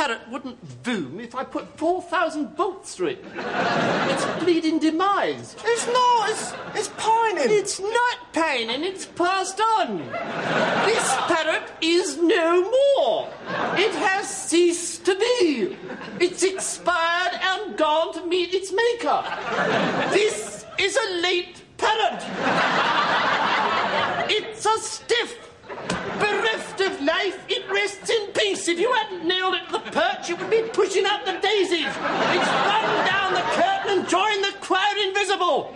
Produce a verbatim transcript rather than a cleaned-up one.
parrot wouldn't boom if I put four thousand volts through it. It's bleeding demise. It's not. It's, it's pining. It's not pining, it's passed on. This parrot is no more. It has ceased to be. It's expired and gone to meet its maker. This is a late parrot. It's a stiff. Bereft of life, it rests in peace. If you hadn't nailed it to the perch, it would be pushing up the daisies. It's run down the curtain and joined the choir invisible.